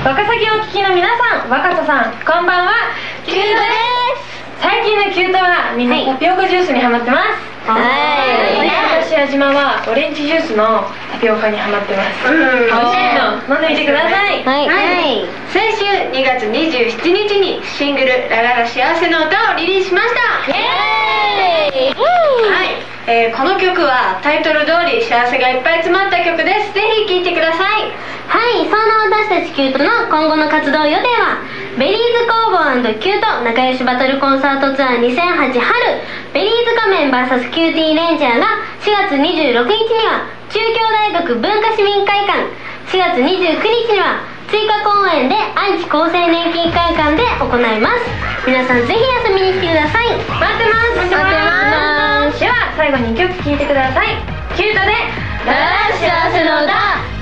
ワカサギをお聞きの皆さん、若狭さん、こんばんは。 キュートです。 最近のキュートはみんなタピオカジュースにハマってます。私や島はオレンジジュースのタピオカにハマってます。美味しいの飲んでみてください。 先週2月27日にシングル「ラララ幸せの歌」をリリースしました。イエーイ。この曲はタイトル通り幸せがいっぱい詰まった曲です。ぜひ聴いてください。 はい、そんな私たちキュートの今後の活動予定は、ベリーズ工房&キュート仲良しバトルコンサートツアー2008春、ベリーズ仮面 VS キューティーレンジャーが4月26日には中京大学文化市民会館、4月29日には追加公演で愛知厚生年金会館で行います。皆さんぜひ遊びに来てください。待ってます。 では最後に1曲聴いてください。キュートでラララ幸せの歌。